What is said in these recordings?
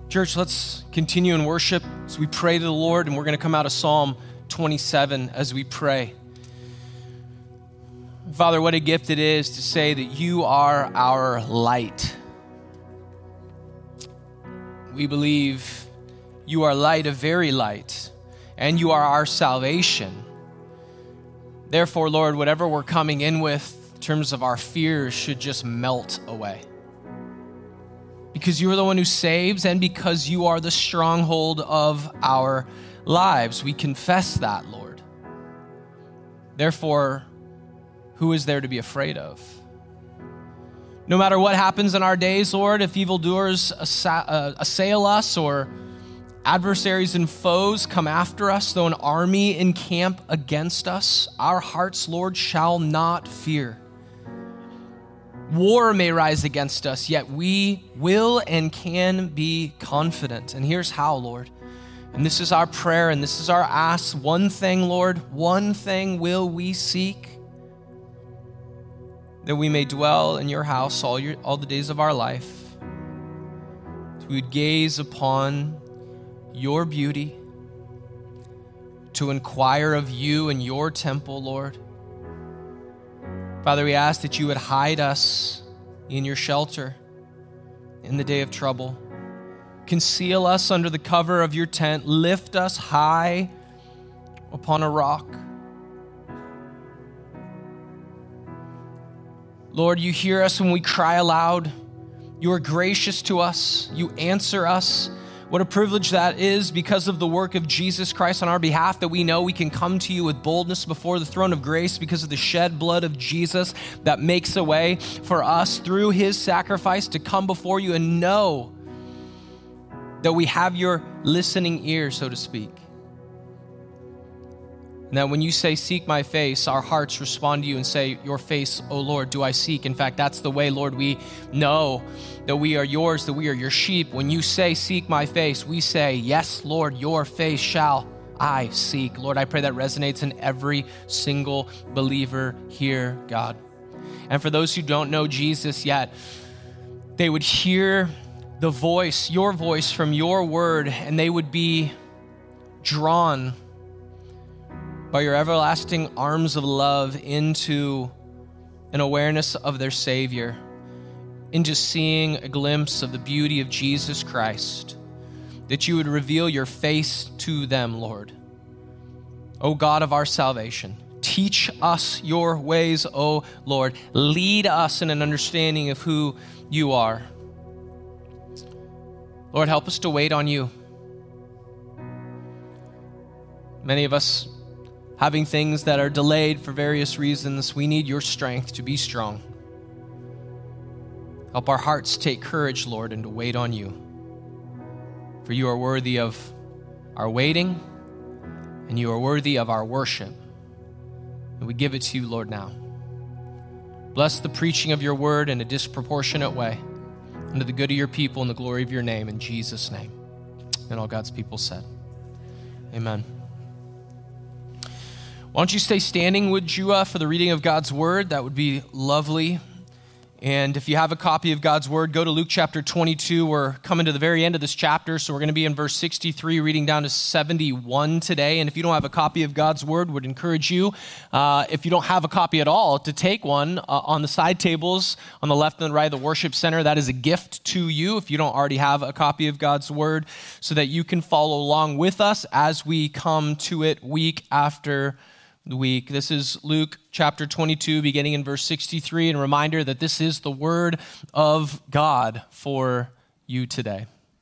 Church, let's continue in worship as we pray to the Lord, and we're going to come out of Psalm 27 as we pray. Father, what a gift it is to say that you are our light. We believe you are light, a very light, and you are our salvation. Therefore, Lord, whatever we're coming in with in terms of our fears should just melt away. Because you are the one who saves and because you are the stronghold of our lives. We confess that, Lord. Therefore, who is there to be afraid of? No matter what happens in our days, Lord, if evildoers assail us or adversaries and foes come after us, though an army encamp against us, our hearts, Lord, shall not fear. War may rise against us, yet we will and can be confident. And here's how, Lord. And this is our prayer and this is our ask. One thing, Lord, one thing will we seek, that we may dwell in your house all the days of our life. We would gaze upon your beauty, to inquire of you and your temple, Lord. Father, we ask that you would hide us in your shelter in the day of trouble. Conceal us under the cover of your tent. Lift us high upon a rock. Lord, you hear us when we cry aloud. You are gracious to us. You answer us. What a privilege that is because of the work of Jesus Christ on our behalf, that we know we can come to you with boldness before the throne of grace because of the shed blood of Jesus that makes a way for us through his sacrifice to come before you and know that we have your listening ear, so to speak. And that when you say, seek my face, our hearts respond to you and say, your face, O Lord, do I seek? In fact, that's the way, Lord, we know that we are yours, that we are your sheep. When you say, seek my face, we say, yes, Lord, your face shall I seek. Lord, I pray that resonates in every single believer here, God. And for those who don't know Jesus yet, they would hear the voice, your voice from your word, and they would be drawn by your everlasting arms of love into an awareness of their Savior, into seeing a glimpse of the beauty of Jesus Christ, that you would reveal your face to them, Lord. O God of our salvation, teach us your ways, O Lord. Lead us in an understanding of who you are. Lord, help us to wait on you. Many of us having things that are delayed for various reasons, we need your strength to be strong. Help our hearts take courage, Lord, and to wait on you. For you are worthy of our waiting, and you are worthy of our worship. And we give it to you, Lord, now. Bless the preaching of your word in a disproportionate way, unto the good of your people and the glory of your name, in Jesus' name. And all God's people said, amen. Why don't you stay standing, would you, for the reading of God's word? That would be lovely. And if you have a copy of God's word, go to Luke chapter 22. We're coming to the very end of this chapter, so we're going to be in verse 63, reading down to 71 today. And if you don't have a copy of God's word, would encourage you, if you don't have a copy at all, to take one on the side tables on the left and the right of the worship center. That is a gift to you if you don't already have a copy of God's word, so that you can follow along with us as we come to it week after week. This is Luke chapter 22, beginning in verse 63, and a reminder that this is the word of God for you today.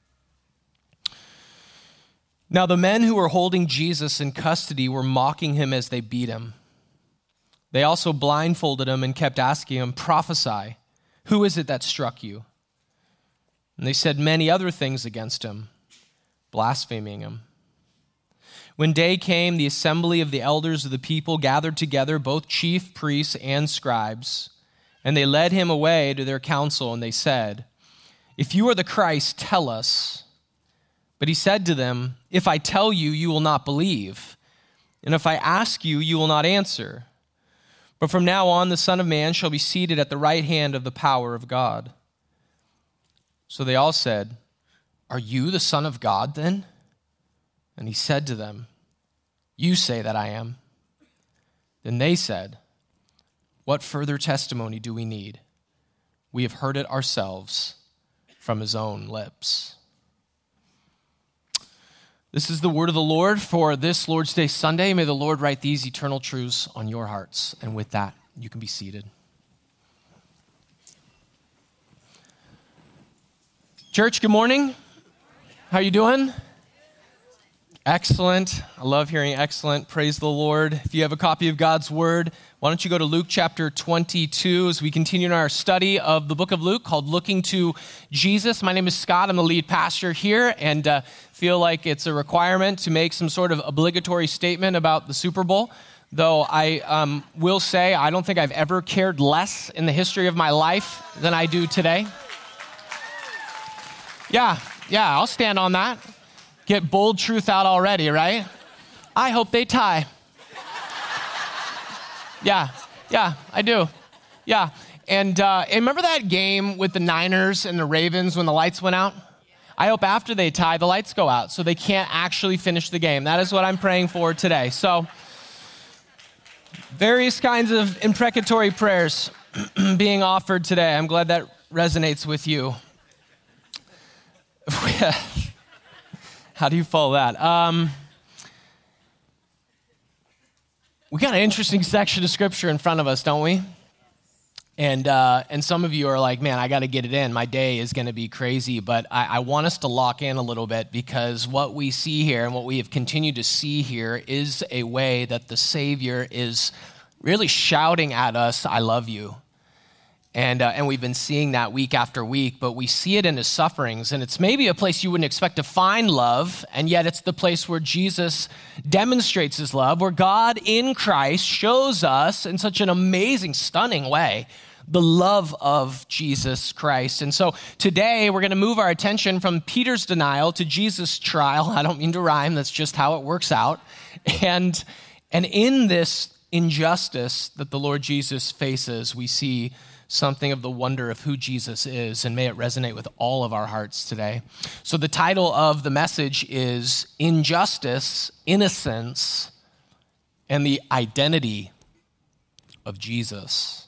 Now the men who were holding Jesus in custody were mocking him as they beat him. They also blindfolded him and kept asking him, prophesy, who is it that struck you? And they said many other things against him, blaspheming him. When day came, the assembly of the elders of the people gathered together, both chief priests and scribes, and they led him away to their council, and they said, if you are the Christ, tell us. But he said to them, if I tell you, you will not believe, and if I ask you, you will not answer. But from now on, the Son of Man shall be seated at the right hand of the power of God. So they all said, "Are you the Son of God then?" And he said to them, "You say that I am." Then they said, "What further testimony do we need? We have heard it ourselves from his own lips." This is the word of the Lord for this Lord's Day Sunday. May the Lord write these eternal truths on your hearts. And with that, you can be seated. Church, good morning. How are you doing? Excellent. I love hearing excellent. Praise the Lord. If you have a copy of God's Word, why don't you go to Luke chapter 22 as we continue in our study of the book of Luke called Looking to Jesus. My name is Scott. I'm the lead pastor here and feel like it's a requirement to make some sort of obligatory statement about the Super Bowl. Though I will say I don't think I've ever cared less in the history of my life than I do today. Yeah, I'll stand on that. Get bold truth out already, right? I hope they tie. Yeah, I do. Yeah, and remember that game with the Niners and the Ravens when the lights went out? I hope after they tie, the lights go out so they can't actually finish the game. That is what I'm praying for today. So, various kinds of imprecatory prayers being offered today. I'm glad that resonates with you. How do you follow that? We got an interesting section of scripture in front of us, don't we? And some of you are like, man, I got to get it in. My day is going to be crazy. But I want us to lock in a little bit because what we see here and what we have continued to see here is a way that the Savior is really shouting at us, "I love you." And we've been seeing that week after week, but we see it in his sufferings. And it's maybe a place you wouldn't expect to find love, and yet it's the place where Jesus demonstrates his love, where God in Christ shows us in such an amazing, stunning way the love of Jesus Christ. And so today we're going to move our attention from Peter's denial to Jesus' trial. I don't mean to rhyme, that's just how it works out. And in this injustice that the Lord Jesus faces, we see something of the wonder of who Jesus is, and may it resonate with all of our hearts today. So the title of the message is Injustice, Innocence, and the Identity of Jesus.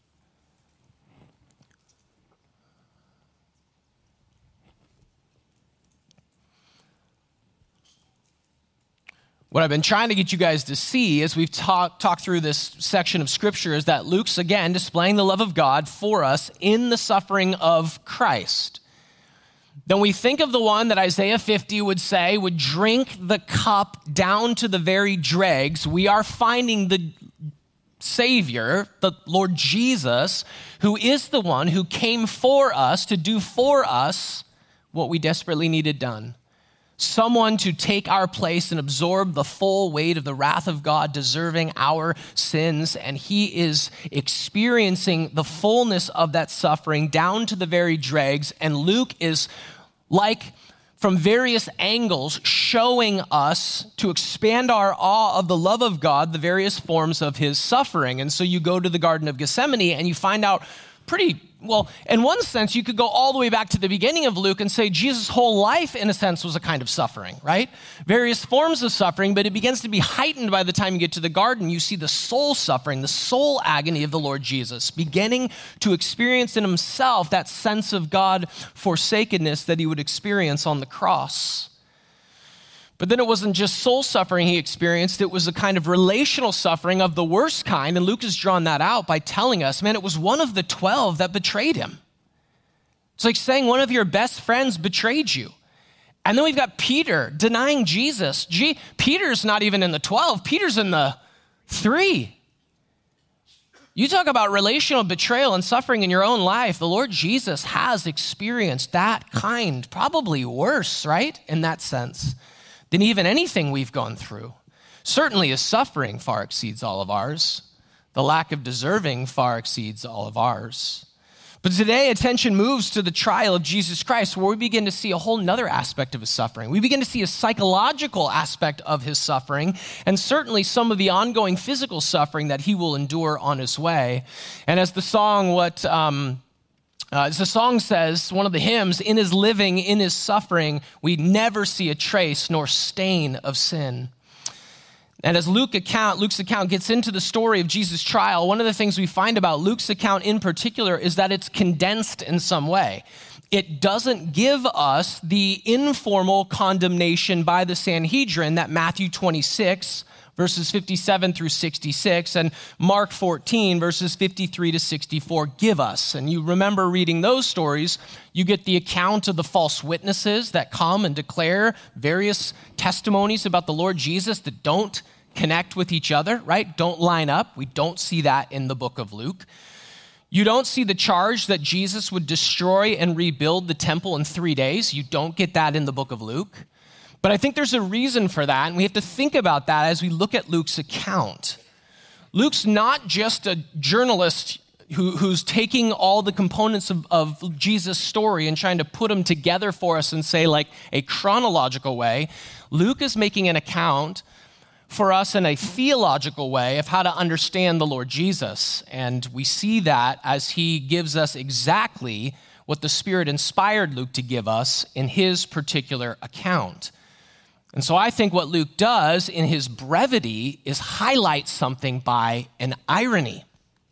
What I've been trying to get you guys to see as we've talked through this section of Scripture is that Luke's, again, displaying the love of God for us in the suffering of Christ. Then we think of the one that Isaiah 50 would say would drink the cup down to the very dregs. We are finding the Savior, the Lord Jesus, who is the one who came for us to do for us what we desperately needed done. Someone to take our place and absorb the full weight of the wrath of God, deserving our sins. And he is experiencing the fullness of that suffering down to the very dregs. And Luke is like, from various angles, showing us to expand our awe of the love of God, the various forms of his suffering. And so you go to the Garden of Gethsemane and you find out well, in one sense, you could go all the way back to the beginning of Luke and say Jesus' whole life, in a sense, was a kind of suffering, right? Various forms of suffering, but it begins to be heightened by the time you get to the garden. You see the soul suffering, the soul agony of the Lord Jesus, beginning to experience in himself that sense of God forsakenness that he would experience on the cross. But then it wasn't just soul suffering he experienced, it was a kind of relational suffering of the worst kind, and Luke has drawn that out by telling us, man, it was one of the 12 that betrayed him. It's like saying one of your best friends betrayed you. And then we've got Peter denying Jesus. Peter's not even in the 12, Peter's in the 3. You talk about relational betrayal and suffering in your own life. The Lord Jesus has experienced that kind, probably worse, right? In that sense, than even anything we've gone through. Certainly his suffering far exceeds all of ours. The lack of deserving far exceeds all of ours. But today, attention moves to the trial of Jesus Christ, where we begin to see a whole nother aspect of his suffering. We begin to see a psychological aspect of his suffering, and certainly some of the ongoing physical suffering that he will endure on his way. And as the song, As the song says, one of the hymns, in his living, in his suffering, we never see a trace nor stain of sin. And as Luke's account gets into the story of Jesus' trial, one of the things we find about Luke's account in particular is that it's condensed in some way. It doesn't give us the informal condemnation by the Sanhedrin that Matthew 26, verses 57 through 66, and Mark 14, verses 53 to 64 give us. And you remember reading those stories, you get the account of the false witnesses that come and declare various testimonies about the Lord Jesus that don't connect with each other, right? Don't line up. We don't see that in the book of Luke. You don't see the charge that Jesus would destroy and rebuild the temple in 3 days. You don't get that in the book of Luke. But I think there's a reason for that, and we have to think about that as we look at Luke's account. Luke's not just a journalist who's taking all the components of Jesus' story and trying to put them together for us and say like a chronological way. Luke is making an account for us in a theological way of how to understand the Lord Jesus. And we see that as he gives us exactly what the Spirit inspired Luke to give us in his particular account. And so I think what Luke does in his brevity is highlight something by an irony.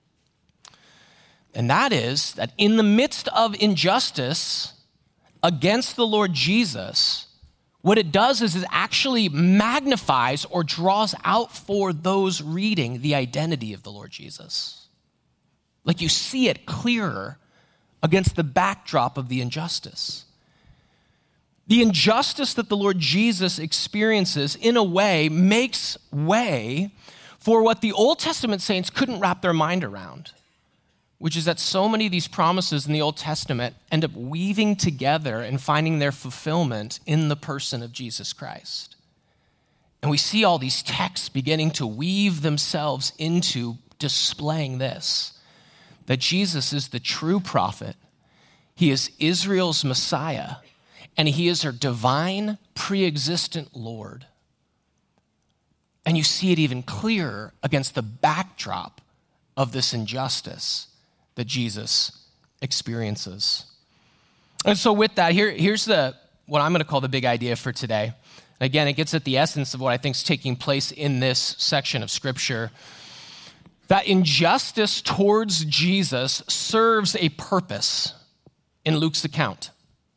And that is that in the midst of injustice against the Lord Jesus, what it does is it actually magnifies or draws out for those reading the identity of the Lord Jesus. Like you see it clearer against the backdrop of the injustice. The injustice that the Lord Jesus experiences, in a way, makes way for what the Old Testament saints couldn't wrap their mind around, which is that so many of these promises in the Old Testament end up weaving together and finding their fulfillment in the person of Jesus Christ. And we see all these texts beginning to weave themselves into displaying this, that Jesus is the true prophet. He is Israel's Messiah, and he is our divine, pre-existent Lord. And you see it even clearer against the backdrop of this injustice that Jesus experiences. And so with that, here's what I'm going to call the big idea for today. Again, it gets at the essence of what I think is taking place in this section of Scripture. That injustice towards Jesus serves a purpose in Luke's account.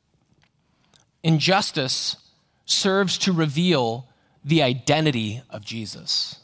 Injustice serves to reveal the identity of Jesus.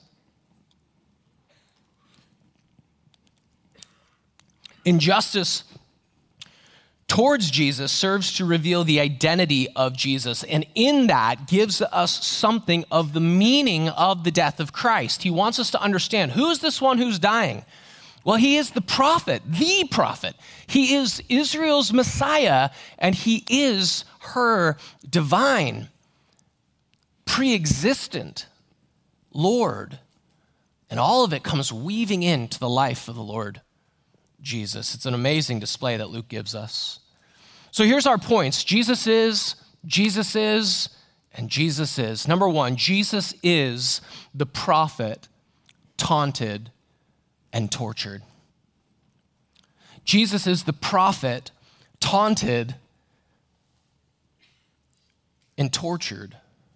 Injustice towards Jesus serves to reveal the identity of Jesus, and in that gives us something of the meaning of the death of Christ. He wants us to understand, who's this one who's dying? Well, he is the prophet, the prophet. He is Israel's Messiah, and he is her divine, pre-existent Lord. And all of it comes weaving into the life of the Lord Jesus. It's an amazing display that Luke gives us. So here's our points. Jesus is, and Jesus is. Number one, Jesus is the prophet taunted and tortured. Jesus is the prophet taunted and tortured.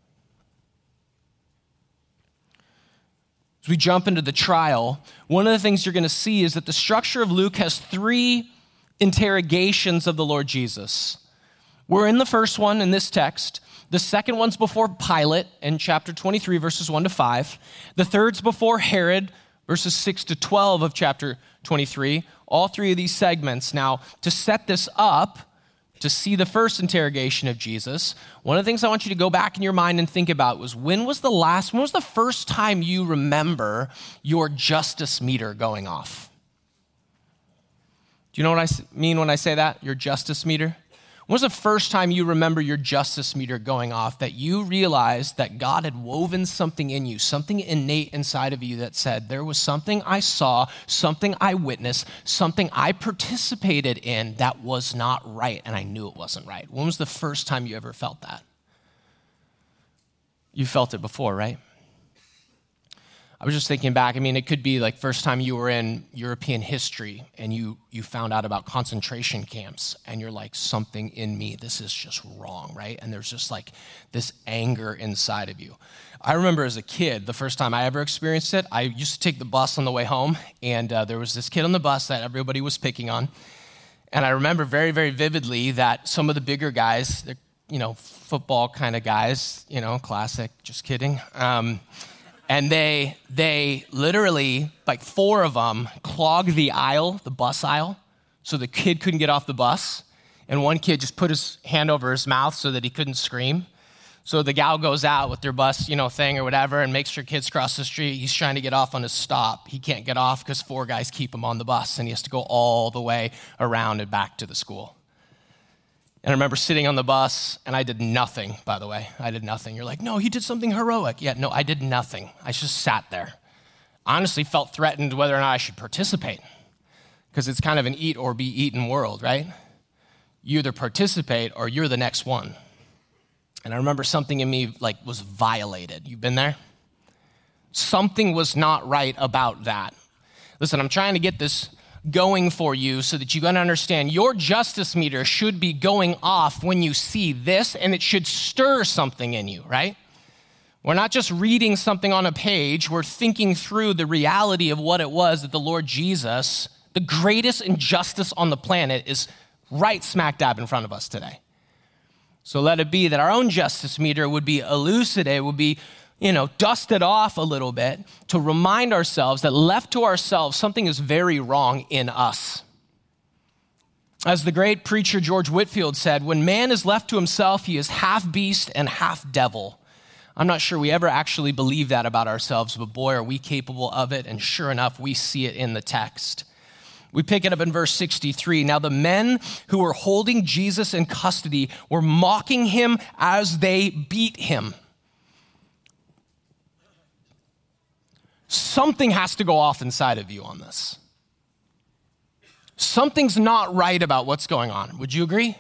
As we jump into the trial, one of the things you're going to see is that the structure of Luke has 3 interrogations of the Lord Jesus. We're in the first one in this text. The second one's before Pilate in chapter 23, verses 1 to 5. The third's before Herod, verses 6 to 12 of chapter 23. All 3 of these segments. Now, to set this up, to see the first interrogation of Jesus, one of the things I want you to go back in your mind and think about was when was the first time you remember your justice meter going off? Do you know what I mean when I say that? Your justice meter? When was the first time you remember your justice meter going off, that you realized that God had woven something in you, something innate inside of you that said, there was something I saw, something I witnessed, something I participated in that was not right, and I knew it wasn't right? When was the first time you ever felt that? You felt it before, right? I was just thinking back. I mean, it could be like first time you were in European history and you found out about concentration camps and you're like, something in me, this is just wrong, right? And there's just like this anger inside of you. I remember as a kid, the first time I ever experienced it, I used to take the bus on the way home, and there was this kid on the bus that everybody was picking on. And I remember very, very vividly that some of the bigger guys, football kind of guys, classic, just kidding. And they literally, like 4 of them, clogged the bus aisle, so the kid couldn't get off the bus. And one kid just put his hand over his mouth so that he couldn't scream. So the gal goes out with their bus, thing or whatever, and makes sure kids cross the street. He's trying to get off on his stop. He can't get off because 4 guys keep him on the bus, and he has to go all the way around and back to the school. And I remember sitting on the bus, and I did nothing, by the way. I did nothing. You're like, no, he did something heroic. Yeah, no, I did nothing. I just sat there. I honestly felt threatened whether or not I should participate, because it's kind of an eat or be eaten world, right? You either participate or you're the next one. And I remember something in me was violated. You've been there? Something was not right about that. Listen, I'm trying to get this going for you so that you can understand your justice meter should be going off when you see this, and it should stir something in you, right? We're not just reading something on a page. We're thinking through the reality of what it was that the Lord Jesus, the greatest injustice on the planet, is right smack dab in front of us today. So let it be that our own justice meter would be elucidated, would be, dusted off a little bit to remind ourselves that left to ourselves, something is very wrong in us. As the great preacher George Whitefield said, when man is left to himself, he is half beast and half devil. I'm not sure we ever actually believe that about ourselves, but boy, are we capable of it, and sure enough, we see it in the text. We pick it up in verse 63. Now the men who were holding Jesus in custody were mocking him as they beat him. Something has to go off inside of you on this. Something's not right about what's going on. Would you agree?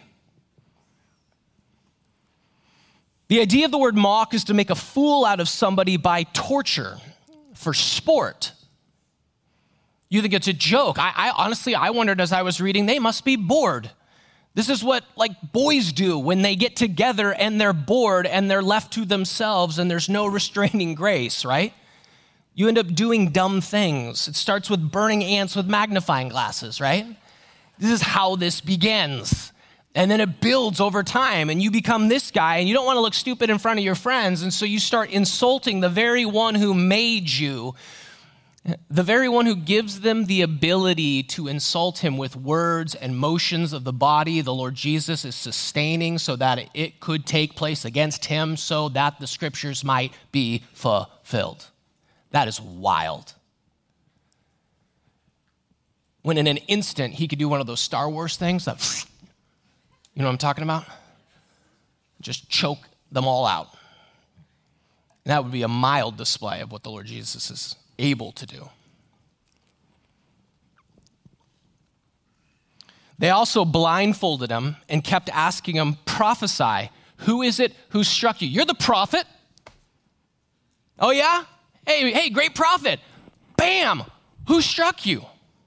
The idea of the word mock is to make a fool out of somebody by torture for sport. You think it's a joke. I honestly wondered as I was reading, they must be bored. This is what boys do when they get together and they're bored and they're left to themselves and there's no restraining grace, right? You end up doing dumb things. It starts with burning ants with magnifying glasses, right? This is how this begins. And then it builds over time, and you become this guy, and you don't want to look stupid in front of your friends, and so you start insulting the very one who made you, the very one who gives them the ability to insult him with words and motions of the body. The Lord Jesus is sustaining so that it could take place against him so that the scriptures might be fulfilled. That is wild. When in an instant, he could do one of those Star Wars things that, you know what I'm talking about? Just choke them all out. And that would be a mild display of what the Lord Jesus is able to do. They also blindfolded him and kept asking him, prophesy, who is it who struck you? You're the prophet. Oh yeah? Hey, great prophet. Bam, who struck you?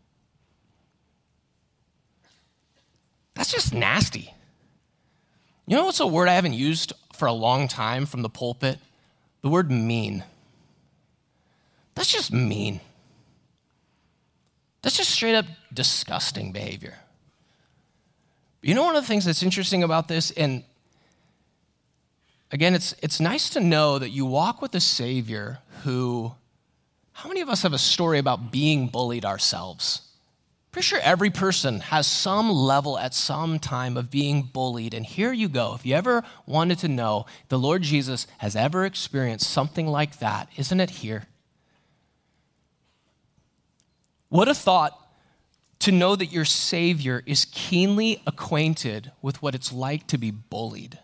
That's just nasty. You know what's a word I haven't used for a long time from the pulpit? The word mean. That's just mean. That's just straight up disgusting behavior. You know one of the things that's interesting about this, and again, it's nice to know that you walk with a Savior who, how many of us have a story about being bullied ourselves? Pretty sure every person has some level at some time of being bullied, and here you go. If you ever wanted to know if the Lord Jesus has ever experienced something like that, isn't it here? What a thought to know that your Savior is keenly acquainted with what it's like to be bullied.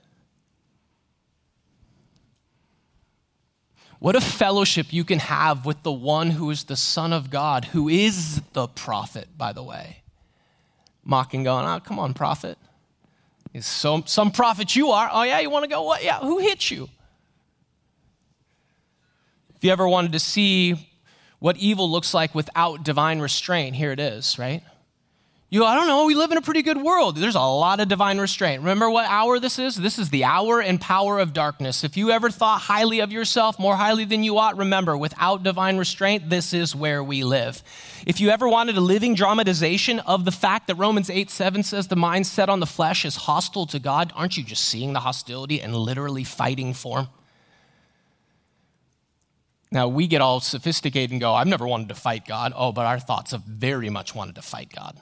What a fellowship you can have with the one who is the Son of God, who is the prophet, by the way. Mocking, going, oh, come on, prophet. Is some prophet you are. Oh, yeah, you want to go? What? Yeah, who hit you? If you ever wanted to see what evil looks like without divine restraint, here it is, right? I don't know, we live in a pretty good world. There's a lot of divine restraint. Remember what hour this is? This is the hour and power of darkness. If you ever thought highly of yourself, more highly than you ought, remember, without divine restraint, this is where we live. If you ever wanted a living dramatization of the fact that Romans 8:7 says the mind set on the flesh is hostile to God, aren't you just seeing the hostility and literally fighting for him? Now, we get all sophisticated and go, I've never wanted to fight God. Oh, but our thoughts have very much wanted to fight God.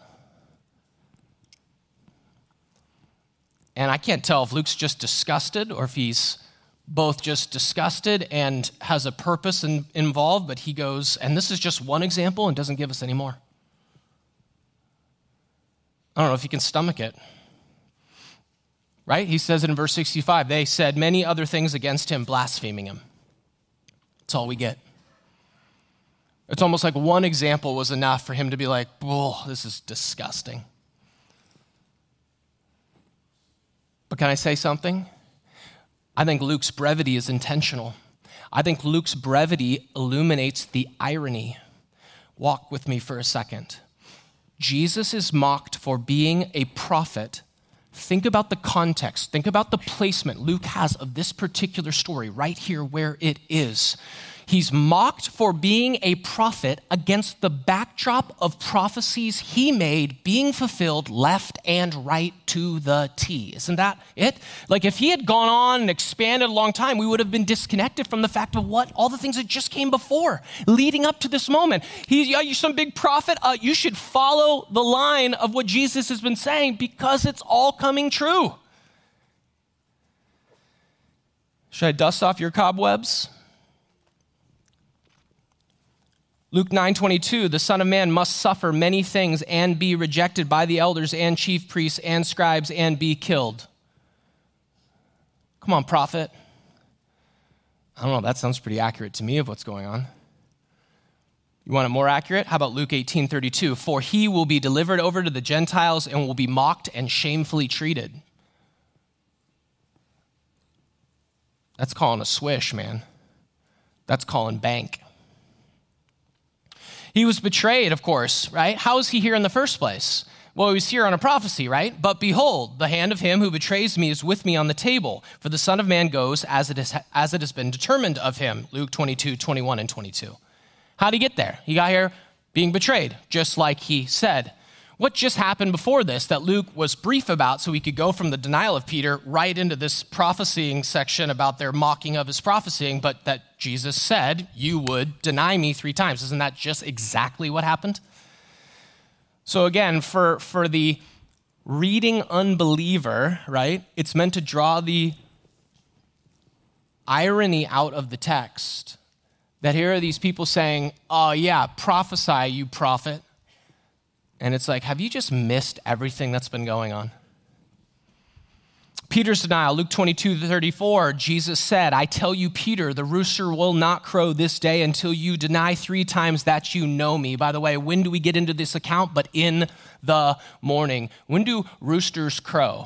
And I can't tell if Luke's just disgusted or if he's both just disgusted and has a purpose involved, but he goes, and this is just one example and doesn't give us any more. I don't know if you can stomach it. Right? He says it in verse 65. They said many other things against him, blaspheming him. That's all we get. It's almost like one example was enough for him to be like, whoa, this is disgusting. But can I say something? I think Luke's brevity is intentional. I think Luke's brevity illuminates the irony. Walk with me for a second. Jesus is mocked for being a prophet. Think about the context. Think about the placement Luke has of this particular story right here where it is. He's mocked for being a prophet against the backdrop of prophecies he made being fulfilled left and right to the T. Isn't that it? Like if he had gone on and expanded a long time, we would have been disconnected from the fact of what all the things that just came before, leading up to this moment. You're some big prophet. You should follow the line of what Jesus has been saying because it's all coming true. Should I dust off your cobwebs? Luke 9:22, the Son of Man must suffer many things and be rejected by the elders and chief priests and scribes and be killed. Come on, prophet. I don't know, that sounds pretty accurate to me of what's going on. You want it more accurate? How about Luke 18:32? For he will be delivered over to the Gentiles and will be mocked and shamefully treated. That's calling a swish, man. That's calling bank. He was betrayed, of course, right? How is he here in the first place? Well, he was here on a prophecy, right? But behold, the hand of him who betrays me is with me on the table. For the Son of Man goes as it has been determined of him. Luke 22:21 and 22. How'd he get there? He got here being betrayed, just like he said. What just happened before this that Luke was brief about so we could go from the denial of Peter right into this prophesying section about their mocking of his prophesying, but that Jesus said, you would deny me 3 times. Isn't that just exactly what happened? So again, for the reading unbeliever, right, it's meant to draw the irony out of the text. That here are these people saying, oh yeah, prophesy, you prophet. And it's like, have you just missed everything that's been going on? Peter's denial, Luke 22:34, Jesus said, I tell you, Peter, the rooster will not crow this day until you deny 3 times that you know me. By the way, when do we get into this account? But in the morning. When do roosters crow?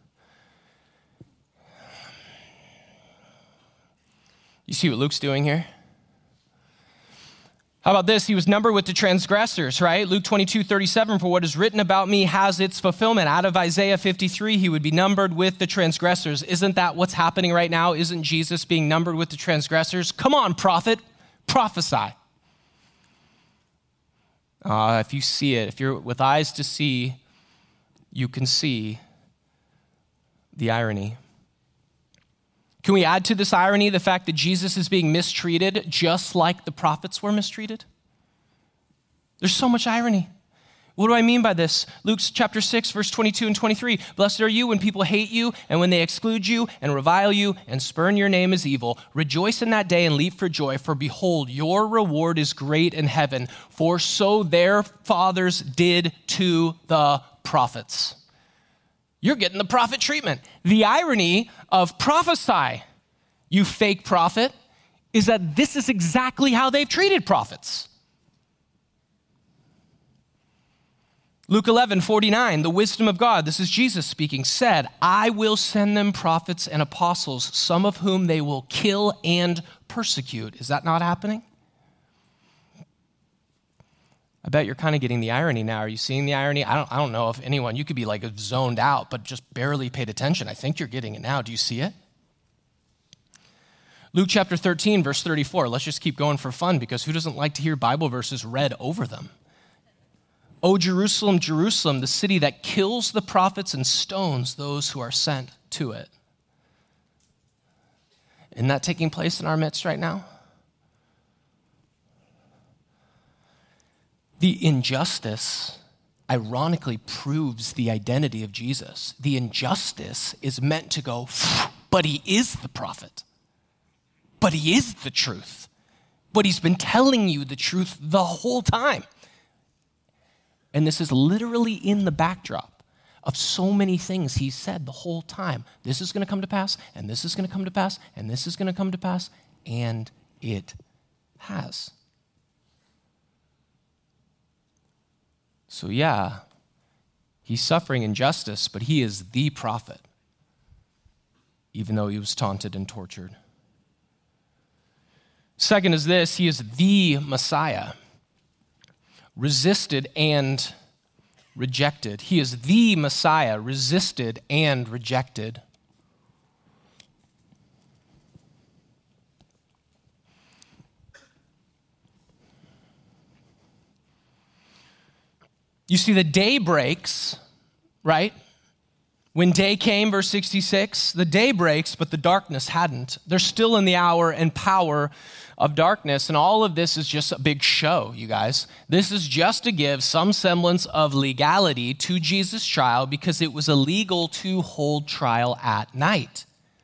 You see what Luke's doing here? How about this? He was numbered with the transgressors, right? Luke 22:37, for what is written about me has its fulfillment. Out of Isaiah 53, he would be numbered with the transgressors. Isn't that what's happening right now? Isn't Jesus being numbered with the transgressors? Come on, prophet, prophesy. If you see it, if you're with eyes to see, you can see the irony. Can we add to this irony the fact that Jesus is being mistreated just like the prophets were mistreated? There's so much irony. What do I mean by this? Luke chapter 6, verse 22 and 23. Blessed are you when people hate you and when they exclude you and revile you and spurn your name as evil. Rejoice in that day and leap for joy, for behold, your reward is great in heaven, for so their fathers did to the prophets. You're getting the prophet treatment. The irony of prophesy, you fake prophet, is that this is exactly how they've treated prophets. Luke 11:49, the wisdom of God, this is Jesus speaking, said, I will send them prophets and apostles, some of whom they will kill and persecute. Is that not happening? I bet you're kind of getting the irony now. Are you seeing the irony? I don't know if anyone, you could be like zoned out, but just barely paid attention. I think you're getting it now. Do you see it? Luke chapter 13, verse 34. Let's just keep going for fun, because who doesn't like to hear Bible verses read over them? O Jerusalem, Jerusalem, the city that kills the prophets and stones those who are sent to it. Isn't that taking place in our midst right now? The injustice, ironically, proves the identity of Jesus. The injustice is meant to go, but he is the prophet. But he is the truth. But he's been telling you the truth the whole time. And this is literally in the backdrop of so many things he said the whole time. This is going to come to pass, and this is going to come to pass, and this is going to come to pass, and it has. So yeah, he's suffering injustice, but he is the prophet, even though he was taunted and tortured. Second is this, he is the Messiah, resisted and rejected. He is the Messiah, resisted and rejected. You see, the day breaks, right? When day came, verse 66, the day breaks, but the darkness hadn't. They're still in the hour and power of darkness, and all of this is just a big show, you guys. This is just to give some semblance of legality to Jesus' trial, because it was illegal to hold trial at night.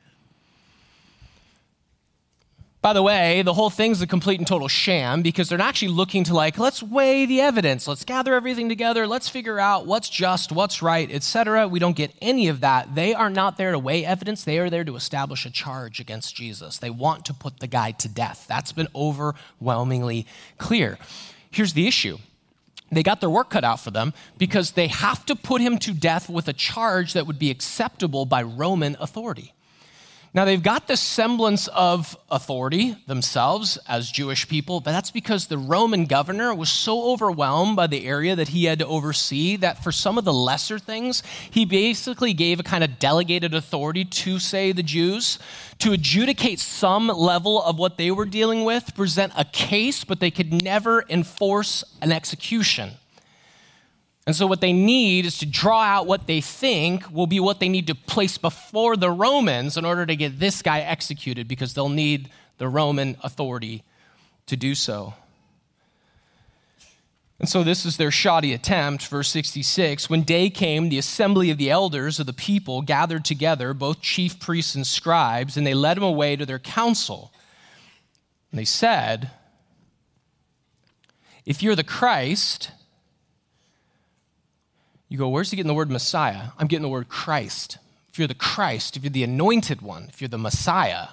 By the way, the whole thing's a complete and total sham, because they're not actually looking to let's weigh the evidence, let's gather everything together, let's figure out what's just, what's right, etc. We don't get any of that. They are not there to weigh evidence. They are there to establish a charge against Jesus. They want to put the guy to death. That's been overwhelmingly clear. Here's the issue. They got their work cut out for them, because they have to put him to death with a charge that would be acceptable by Roman authority. Now, they've got this semblance of authority themselves as Jewish people, but that's because the Roman governor was so overwhelmed by the area that he had to oversee that for some of the lesser things, he basically gave a kind of delegated authority to, say, the Jews to adjudicate some level of what they were dealing with, present a case, but they could never enforce an execution. And so what they need is to draw out what they think will be what they need to place before the Romans in order to get this guy executed, because they'll need the Roman authority to do so. And so this is their shoddy attempt, verse 66. When day came, the assembly of the elders of the people gathered together, both chief priests and scribes, and they led him away to their council. And they said, if you're the Christ... You go, where's he getting the word Messiah? I'm getting the word Christ. If you're the Christ, if you're the anointed one, if you're the Messiah.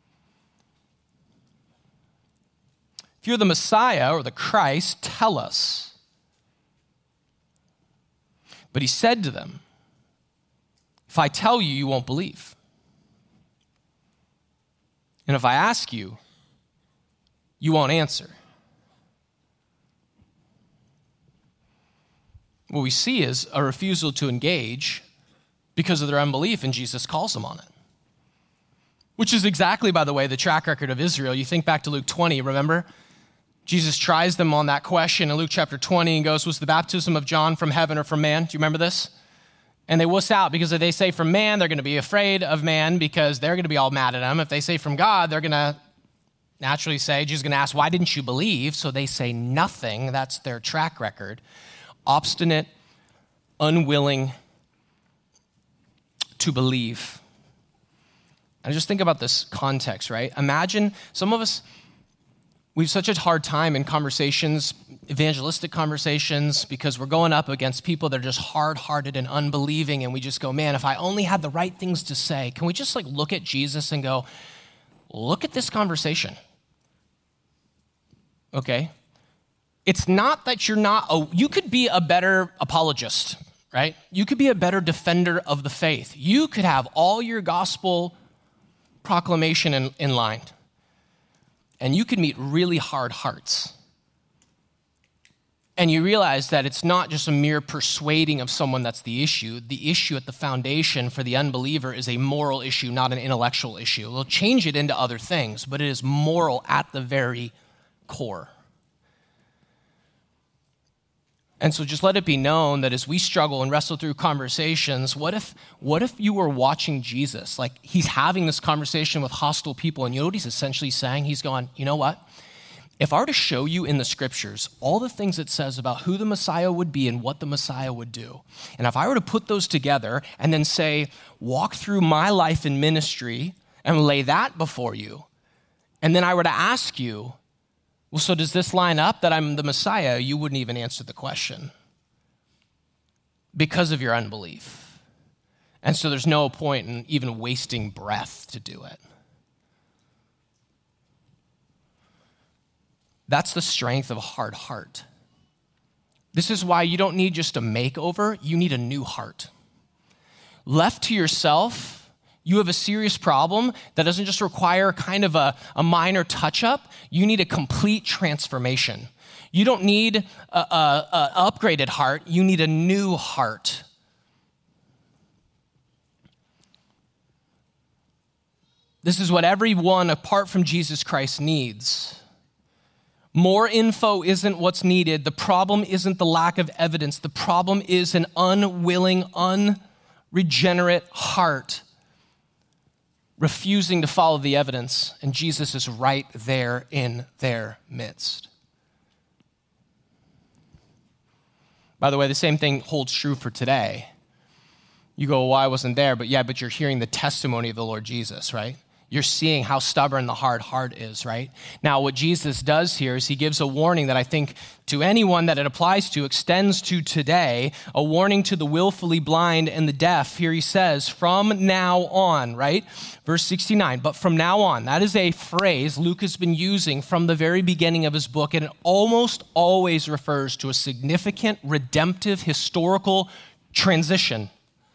If you're the Messiah or the Christ, tell us. But he said to them, if I tell you, you won't believe. And if I ask you, you won't answer. What we see is a refusal to engage because of their unbelief, and Jesus calls them on it. Which is exactly, by the way, the track record of Israel. You think back to Luke 20, remember? Jesus tries them on that question in Luke chapter 20 and goes, was the baptism of John from heaven or from man? Do you remember this? And they wuss out, because if they say from man, they're going to be afraid of man because they're going to be all mad at him. If they say from God, they're going to naturally say, Jesus is going to ask, why didn't you believe? So they say nothing. That's their track record. Obstinate, unwilling to believe. And just think about this context, right? Imagine some of us, we have such a hard time in conversations, evangelistic conversations, because we're going up against people that are just hard-hearted and unbelieving, and we just go, man, if I only had the right things to say, can we just look at Jesus and go, look at this conversation? Okay? It's not that you could be a better apologist, right? You could be a better defender of the faith. You could have all your gospel proclamation in line. And you could meet really hard hearts. And you realize that it's not just a mere persuading of someone that's the issue. The issue at the foundation for the unbeliever is a moral issue, not an intellectual issue. They'll change it into other things, but it is moral at the very core. And so just let it be known that as we struggle and wrestle through conversations, what if you were watching Jesus? Like, he's having this conversation with hostile people, and you know what he's essentially saying? He's going, you know what? If I were to show you in the scriptures all the things it says about who the Messiah would be and what the Messiah would do, and if I were to put those together and then say, walk through my life and ministry and lay that before you, and then I were to ask you, well, so does this line up that I'm the Messiah? You wouldn't even answer the question because of your unbelief. And so there's no point in even wasting breath to do it. That's the strength of a hard heart. This is why you don't need just a makeover, you need a new heart. Left to yourself, you have a serious problem that doesn't just require kind of a minor touch-up. You need a complete transformation. You don't need an upgraded heart. You need a new heart. This is what everyone apart from Jesus Christ needs. More info isn't what's needed. The problem isn't the lack of evidence. The problem is an unwilling, unregenerate heart refusing to follow the evidence, and Jesus is right there in their midst. By the way, the same thing holds true for today. You go, well, I wasn't there, but you're hearing the testimony of the Lord Jesus, right? You're seeing how stubborn the hard heart is, right? Now, what Jesus does here is he gives a warning that I think to anyone that it applies to, extends to today, a warning to the willfully blind and the deaf. Here he says, from now on, right? Verse 69, but from now on, that is a phrase Luke has been using from the very beginning of his book, and it almost always refers to a significant redemptive historical transition.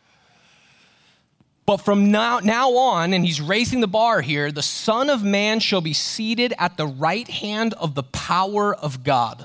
But from now on, and he's raising the bar here, the Son of Man shall be seated at the right hand of the power of God.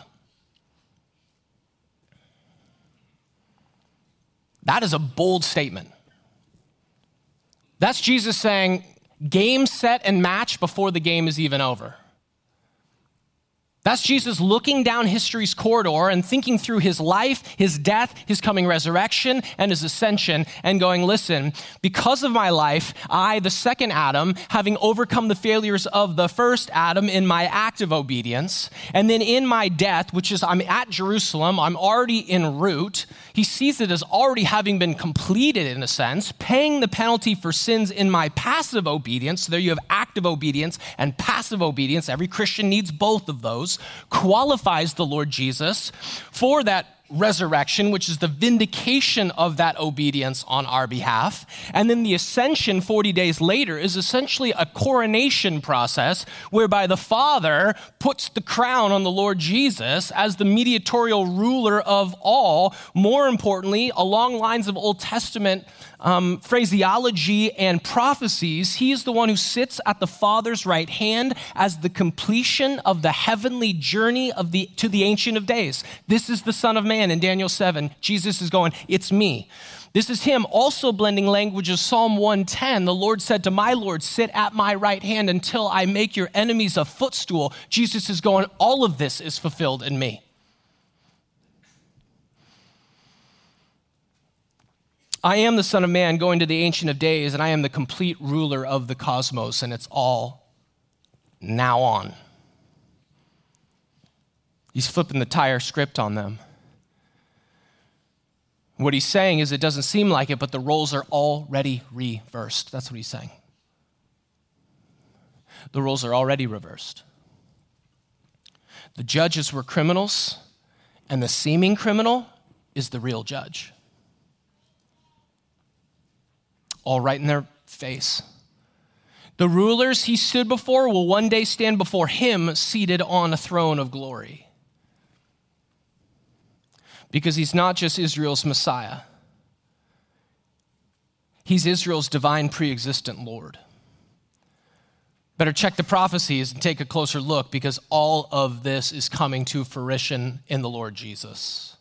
That is a bold statement. That's Jesus saying, game, set, and match before the game is even over. That's Jesus looking down history's corridor and thinking through his life, his death, his coming resurrection, and his ascension, and going, listen, because of my life, I, the second Adam, having overcome the failures of the first Adam in my active obedience, and then in my death, which is I'm at Jerusalem, I'm already en route, he sees it as already having been completed in a sense, paying the penalty for sins in my passive obedience. So there you have active obedience and passive obedience. Every Christian needs both of those. Qualifies the Lord Jesus for that resurrection, which is the vindication of that obedience on our behalf. And then the ascension 40 days later is essentially a coronation process whereby the Father puts the crown on the Lord Jesus as the mediatorial ruler of all. More importantly, along lines of Old Testament phraseology and prophecies, he is the one who sits at the Father's right hand as the completion of the heavenly journey to the Ancient of Days. This is the Son of Man in Daniel 7. Jesus is going, it's me. This is him also blending language of Psalm 110. The Lord said to my Lord, sit at my right hand until I make your enemies a footstool. Jesus is going, all of this is fulfilled in me. I am the Son of Man going to the Ancient of Days, and I am the complete ruler of the cosmos, and it's all now on. He's flipping the entire script on them. What he's saying is it doesn't seem like it, but the roles are already reversed. That's what he's saying. The roles are already reversed. The judges were criminals, and the seeming criminal is the real judge. All right in their face. The rulers he stood before will one day stand before him seated on a throne of glory. Because he's not just Israel's Messiah. He's Israel's divine pre-existent Lord. Better check the prophecies and take a closer look, because all of this is coming to fruition in the Lord Jesus.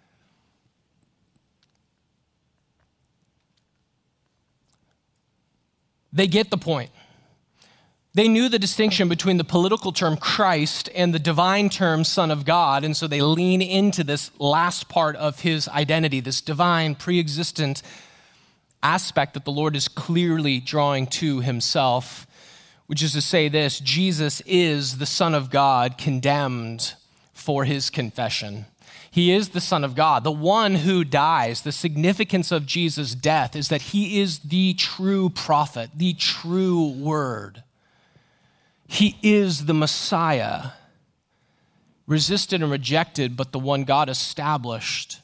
They get the point. They knew the distinction between the political term Christ and the divine term Son of God, and so they lean into this last part of his identity, this divine, pre-existent aspect that the Lord is clearly drawing to himself, which is to say this: Jesus is the Son of God, condemned for his confession. He is the Son of God, the one who dies. The significance of Jesus' death is that he is the true prophet, the true word. He is the Messiah, resisted and rejected, but the one God established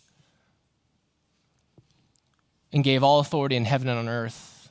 and gave all authority in heaven and on earth.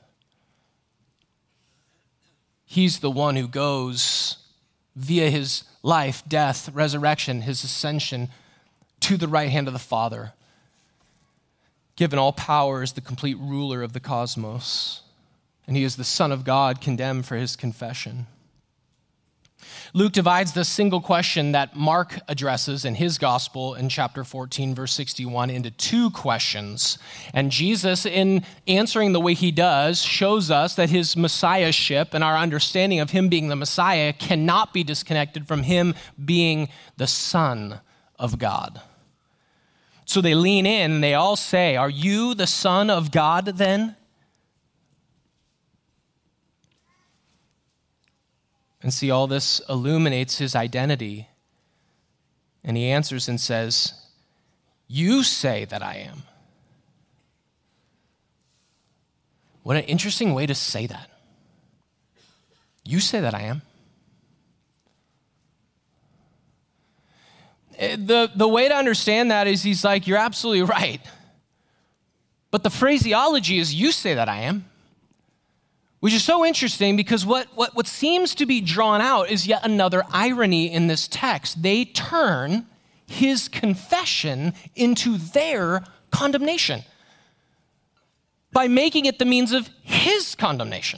He's the one who goes via his life, death, resurrection, his ascension to the right hand of the Father, given all power as the complete ruler of the cosmos. And he is the Son of God, condemned for his confession. Luke divides the single question that Mark addresses in his gospel in chapter 14, verse 61, into two questions. And Jesus, in answering the way he does, shows us that his messiahship and our understanding of him being the Messiah cannot be disconnected from him being the Son of God. So they lean in and they all say, "Are you the Son of God then?" And see, all this illuminates his identity. And he answers and says, "You say that I am." What an interesting way to say that. You say that I am. The way to understand that is he's like, you're absolutely right. But the phraseology is, you say that I am. Which is so interesting, because what seems to be drawn out is yet another irony in this text. They turn his confession into their condemnation by making it the means of his condemnation.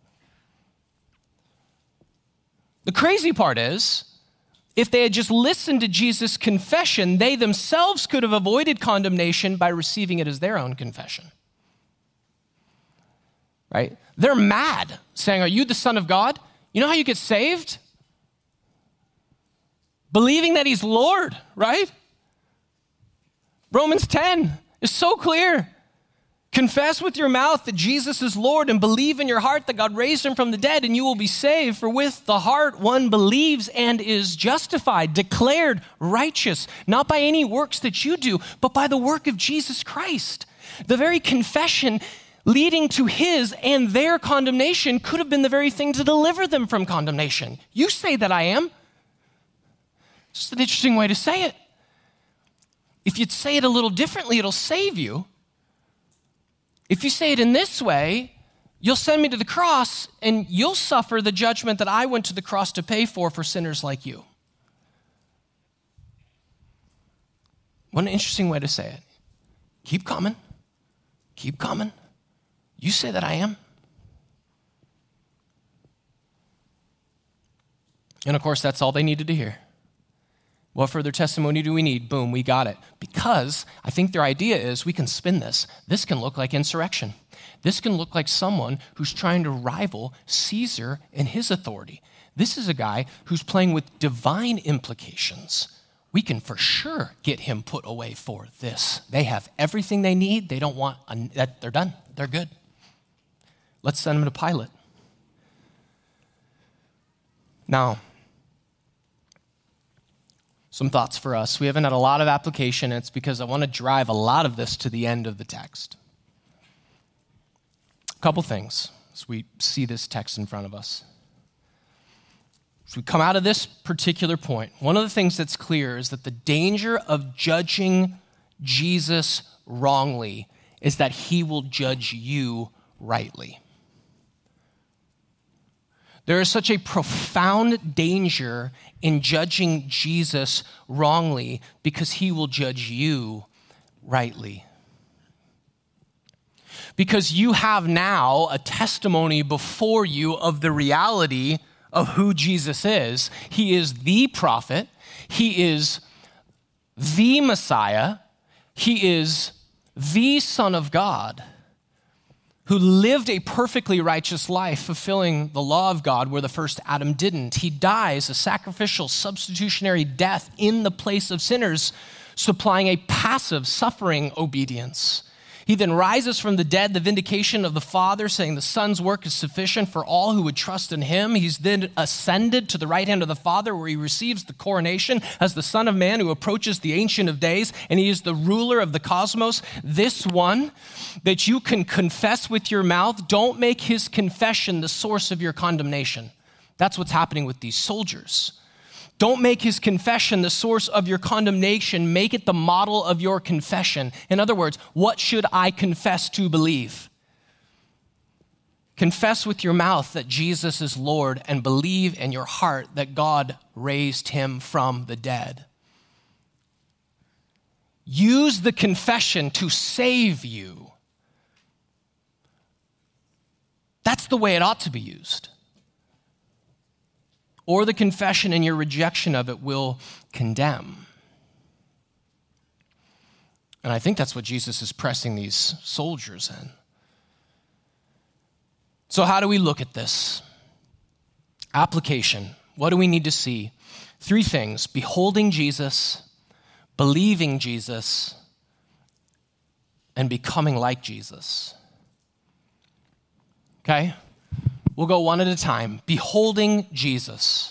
The crazy part is, if they had just listened to Jesus' confession, they themselves could have avoided condemnation by receiving it as their own confession. Right? They're mad, saying, "Are you the Son of God?" You know how you get saved? Believing that he's Lord, right? Romans 10 is so clear. Confess with your mouth that Jesus is Lord and believe in your heart that God raised him from the dead and you will be saved. For with the heart one believes and is justified, declared righteous, not by any works that you do, but by the work of Jesus Christ. The very confession leading to his and their condemnation could have been the very thing to deliver them from condemnation. You say that I am. It's just an interesting way to say it. If you'd say it a little differently, it'll save you. If you say it in this way, you'll send me to the cross and you'll suffer the judgment that I went to the cross to pay for sinners like you. What an interesting way to say it. Keep coming. Keep coming. You say that I am. And of course, that's all they needed to hear. What further testimony do we need? Boom, we got it. Because I think their idea is we can spin this. This can look like insurrection. This can look like someone who's trying to rival Caesar and his authority. This is a guy who's playing with divine implications. We can for sure get him put away for this. They have everything they need. They don't want that. They're done. They're good. Let's send him to Pilate. Now, some thoughts for us. We haven't had a lot of application. It's because I want to drive a lot of this to the end of the text. A couple things as we see this text in front of us. As we come out of this particular point, one of the things that's clear is that the danger of judging Jesus wrongly is that he will judge you rightly. There is such a profound danger in judging Jesus wrongly because he will judge you rightly. because you have now a testimony before you of the reality of who Jesus is. He is the prophet. He is the Messiah. He is the Son of God who lived a perfectly righteous life, fulfilling the law of God where the first Adam didn't. He dies a sacrificial, substitutionary death in the place of sinners, supplying a passive, suffering obedience. He then rises from the dead, the vindication of the Father, saying the Son's work is sufficient for all who would trust in him. He's then ascended to the right hand of the Father, where he receives the coronation as the Son of Man who approaches the Ancient of Days, and he is the ruler of the cosmos. This one that you can confess with your mouth, don't make his confession the source of your condemnation. That's what's happening with these soldiers. Don't make his confession the source of your condemnation. Make it the model of your confession. In other words, what should I confess to believe? Confess with your mouth that Jesus is Lord and believe in your heart that God raised him from the dead. Use the confession to save you. That's the way it ought to be used. Or the confession and your rejection of it will condemn. And I think that's what Jesus is pressing these soldiers in. So how do we look at this? Application. What do we need to see? 3 things: beholding Jesus, believing Jesus, and becoming like Jesus. Okay? We'll go one at a time. Beholding Jesus.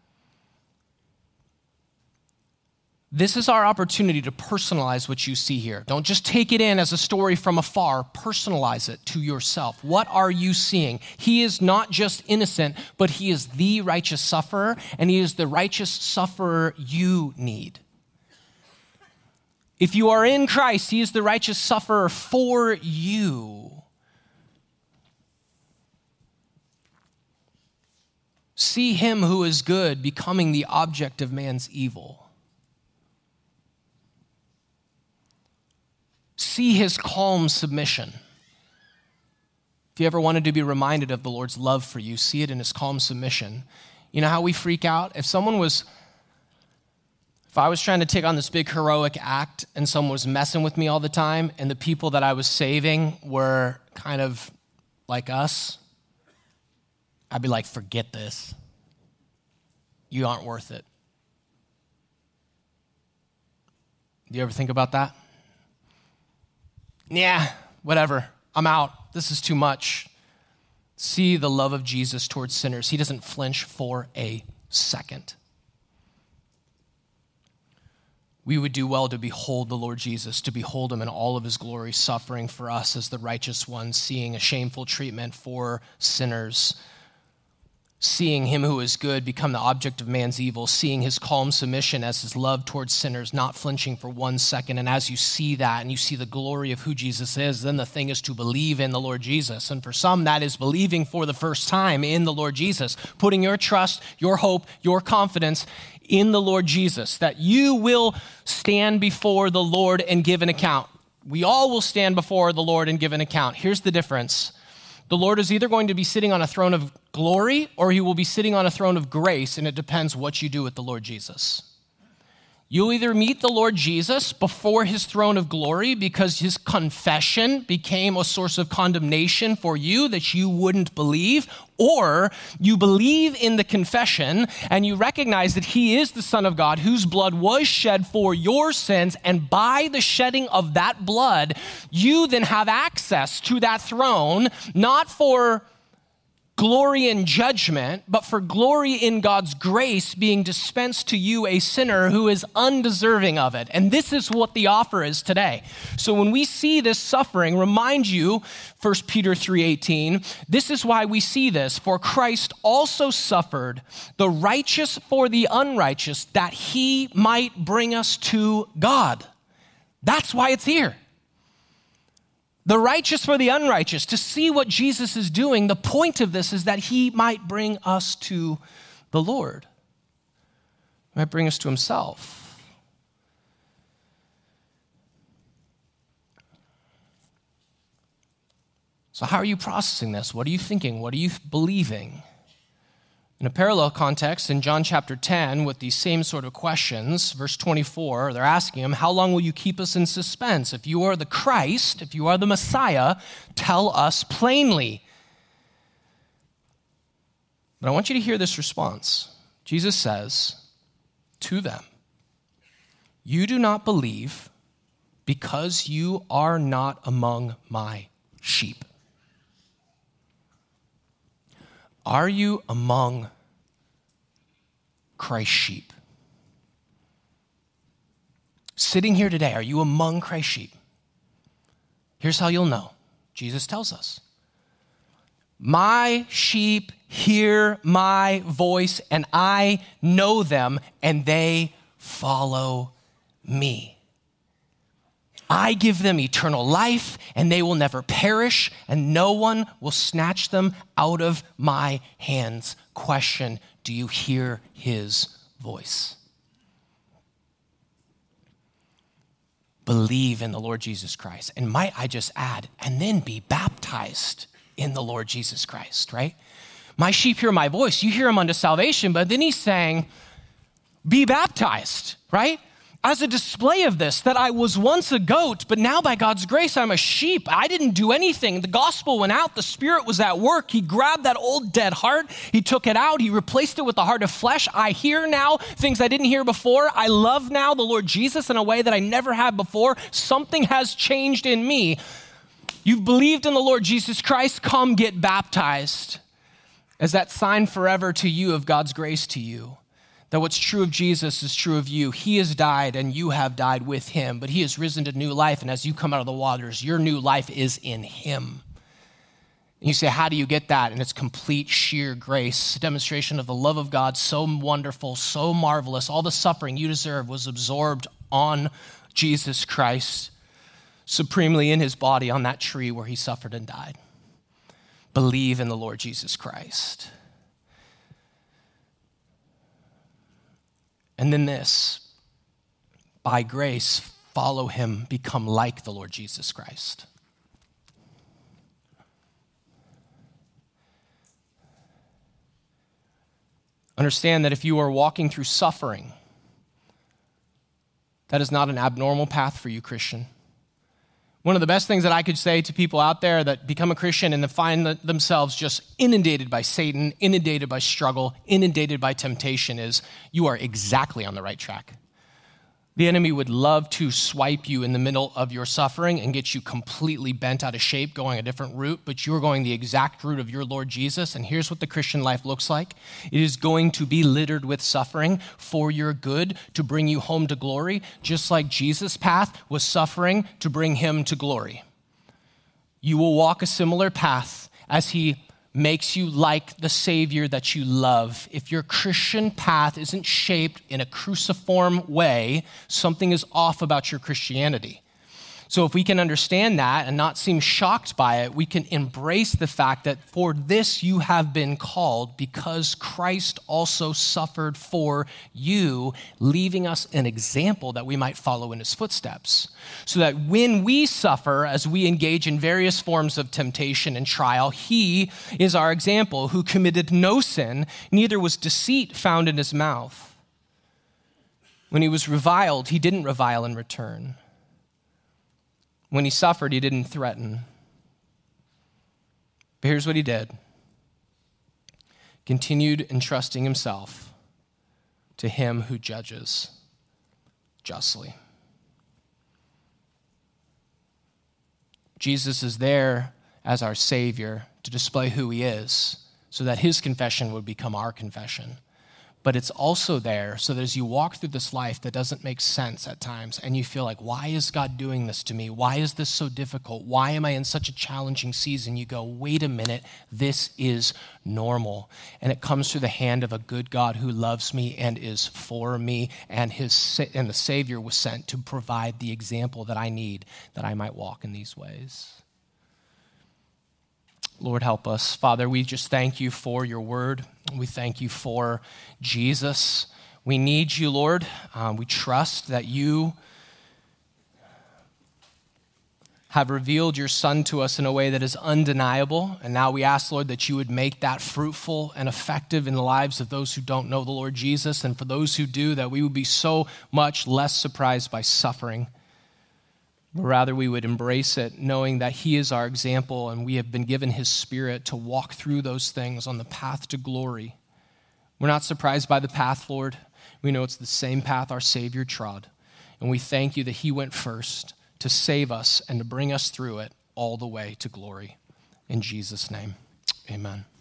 This is our opportunity to personalize what you see here. Don't just take it in as a story from afar. Personalize it to yourself. What are you seeing? He is not just innocent, but he is the righteous sufferer, and he is the righteous sufferer you need. If you are in Christ, he is the righteous sufferer for you. See him who is good becoming the object of man's evil. See his calm submission. If you ever wanted to be reminded of the Lord's love for you, see it in his calm submission. You know how we freak out? If I was trying to take on this big heroic act and someone was messing with me all the time and the people that I was saving were kind of like us, I'd be like, forget this. You aren't worth it. Do you ever think about that? Yeah, whatever. I'm out. This is too much. See the love of Jesus towards sinners. He doesn't flinch for a second. We would do well to behold the Lord Jesus, to behold him in all of his glory, suffering for us as the righteous one, seeing a shameful treatment for sinners, seeing him who is good become the object of man's evil, seeing his calm submission as his love towards sinners, not flinching for 1 second. And as you see that and you see the glory of who Jesus is, then the thing is to believe in the Lord Jesus. And for some, that is believing for the first time in the Lord Jesus, putting your trust, your hope, your confidence in the Lord Jesus, that you will stand before the Lord and give an account. We all will stand before the Lord and give an account. Here's the difference. The Lord is either going to be sitting on a throne of glory or he will be sitting on a throne of grace, and it depends what you do with the Lord Jesus. You'll either meet the Lord Jesus before his throne of glory because his confession became a source of condemnation for you that you wouldn't believe, or you believe in the confession and you recognize that he is the Son of God whose blood was shed for your sins, and by the shedding of that blood, you then have access to that throne, not for glory in judgment, but for glory in God's grace being dispensed to you, a sinner who is undeserving of it. And this is what the offer is today. So when we see this suffering, remind you, 1 Peter 3:18, this is why we see this. For Christ also suffered, the righteous for the unrighteous, that he might bring us to God. That's why it's here. The righteous for the unrighteous, to see what Jesus is doing. The point of this is that he might bring us to the Lord. He might bring us to himself. So how are you processing this? What are you thinking? What are you believing? In a parallel context, in John chapter 10, with these same sort of questions, verse 24, they're asking him, how long will you keep us in suspense? If you are the Christ, if you are the Messiah, tell us plainly. But I want you to hear this response. Jesus says to them, you do not believe because you are not among my sheep. Are you among Christ's sheep? Sitting here today, are you among Christ's sheep? Here's how you'll know. Jesus tells us. My sheep hear my voice, and I know them, and they follow me. I give them eternal life, and they will never perish, and no one will snatch them out of my hands. Question, do you hear his voice? Believe in the Lord Jesus Christ. And might I just add, and then be baptized in the Lord Jesus Christ, right? My sheep hear my voice. You hear him unto salvation, but then he's saying, be baptized, right? As a display of this, that I was once a goat, but now by God's grace, I'm a sheep. I didn't do anything. The gospel went out. The Spirit was at work. He grabbed that old dead heart. He took it out. He replaced it with the heart of flesh. I hear now things I didn't hear before. I love now the Lord Jesus in a way that I never had before. Something has changed in me. You've believed in the Lord Jesus Christ. Come get baptized as that sign forever to you of God's grace to you. That what's true of Jesus is true of you. He has died and you have died with him, but he has risen to new life. And as you come out of the waters, your new life is in him. And you say, how do you get that? And it's complete sheer grace, a demonstration of the love of God, so wonderful, so marvelous. All the suffering you deserve was absorbed on Jesus Christ, supremely in his body on that tree where he suffered and died. Believe in the Lord Jesus Christ. And then this, by grace, follow him, become like the Lord Jesus Christ. Understand that if you are walking through suffering, that is not an abnormal path for you, Christian. One of the best things that I could say to people out there that become a Christian and find themselves just inundated by Satan, inundated by struggle, inundated by temptation is you are exactly on the right track. The enemy would love to swipe you in the middle of your suffering and get you completely bent out of shape, going a different route, but you're going the exact route of your Lord Jesus. And here's what the Christian life looks like. It is going to be littered with suffering for your good, to bring you home to glory, just like Jesus' path was suffering to bring him to glory. You will walk a similar path as he makes you like the Savior that you love. If your Christian path isn't shaped in a cruciform way, something is off about your Christianity. So if we can understand that and not seem shocked by it, we can embrace the fact that for this you have been called because Christ also suffered for you, leaving us an example that we might follow in his footsteps. So that when we suffer, as we engage in various forms of temptation and trial, he is our example who committed no sin, neither was deceit found in his mouth. When he was reviled, he didn't revile in return. When he suffered, he didn't threaten. But here's what he did. Continued entrusting himself to him who judges justly. Jesus is there as our Savior to display who he is so that his confession would become our confession. But it's also there so that as you walk through this life that doesn't make sense at times and you feel like, why is God doing this to me? Why is this so difficult? Why am I in such a challenging season? You go, wait a minute, this is normal. And it comes through the hand of a good God who loves me and is for me, and the Savior was sent to provide the example that I need that I might walk in these ways. Lord, help us. Father, we just thank you for your word. We thank you for Jesus. We need you, Lord. We trust that you have revealed your Son to us in a way that is undeniable. And now we ask, Lord, that you would make that fruitful and effective in the lives of those who don't know the Lord Jesus. And for those who do, that we would be so much less surprised by suffering. But rather, we would embrace it, knowing that he is our example and we have been given his Spirit to walk through those things on the path to glory. We're not surprised by the path, Lord. We know it's the same path our Savior trod. And we thank you that he went first to save us and to bring us through it all the way to glory. In Jesus' name, amen.